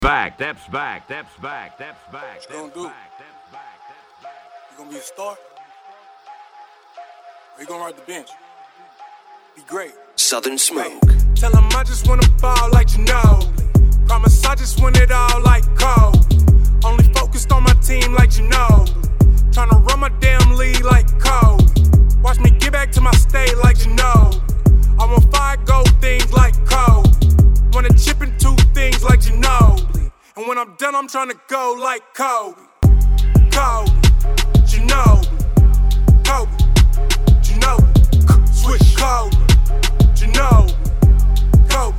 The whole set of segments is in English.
back, steps back, steps back, steps back. What you gonna do? You gonna be a star? Or you gonna ride the bench? Be great. Southern Smoke. Tell him I just wanna ball like Ginobili. Promise I just win it all like Kobe. Only focused on my team like Ginobili. Tryna run my damn league like Kobe. Watch me get back to my state like Ginobili. I want 5 gold things like Kobe. Wanna chip in 2 things like Ginobili. And when I'm done, I'm tryna go like Kobe. Kobe, Ginobili. Kobe, Ginobili. Switch Kobe, Ginobili. Kobe,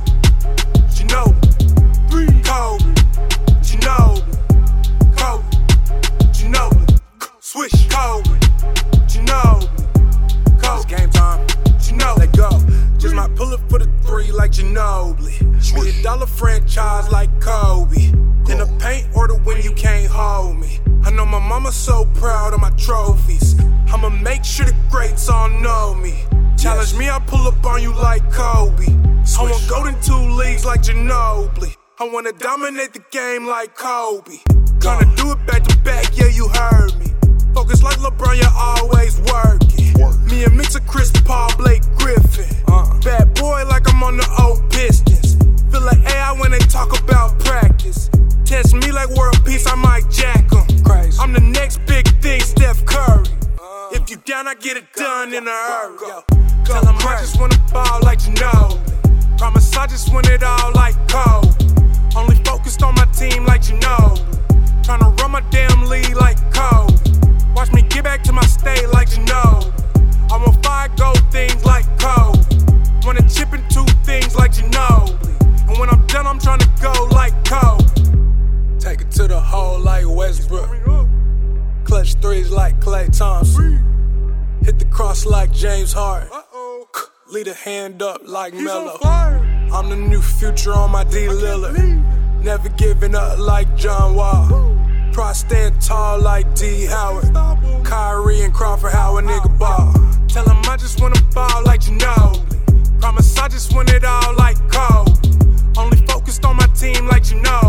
Ginobili. Kobe, Ginobili. Kobe, Ginobili. Switch Kobe, Ginobili. Kobe, it's game time. Ginobili, let go. Just might pull it for the 3 like Ginobili. Be a dollar franchise like Kobe. In the paint or the win, you can't hold me. I know my mama's so proud of my trophies. I'ma make sure the greats all know me. Challenge me, I pull up on you like Kobe. I want golden 2 leagues like Ginobili. I wanna dominate the game like Kobe. Gonna do it back to back, yeah, you heard me. Focus like LeBron, you're always working. Me and mix of Chris Paul, Blake Griffin. Bad boy like I'm on the old Pistons. Feel like AI when they talk about practice. Test me like world peace, I might jack 'em. I'm the next big thing, Steph Curry. If you down, I get it done in a hurry. Tell him I just wanna ball like Ginobili. Promise I just win it all like Kobe. Only focused on my team like Ginobili. Tryna run my damn league like Kobe. Watch me get back to my state like Ginobili. I want 5 gold things like Kobe. Wanna chip in 2 things like Ginobili. And when I'm done, I'm tryna go like Kobe. Take it to the hole like Westbrook. Clutch 3s like Klay Thompson. Hit the cross like James Harden. Lead a hand up like Melo. I'm the new future on my D Lillard. Never giving up like John Wall. Try stand tall like D Howard. Kyrie and Crawford, how a nigga ball. Tell him I just wanna ball like Ginobili. Promise I just win it all like Kobe. Only focused on my team like Ginobili.